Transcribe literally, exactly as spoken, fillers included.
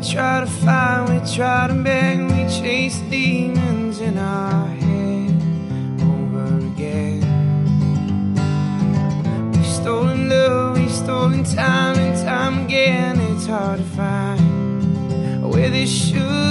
try to fight, we try to beg, we chase demons in our head over again. We've stolen love, we've stolen time and time again. It's hard to find where this should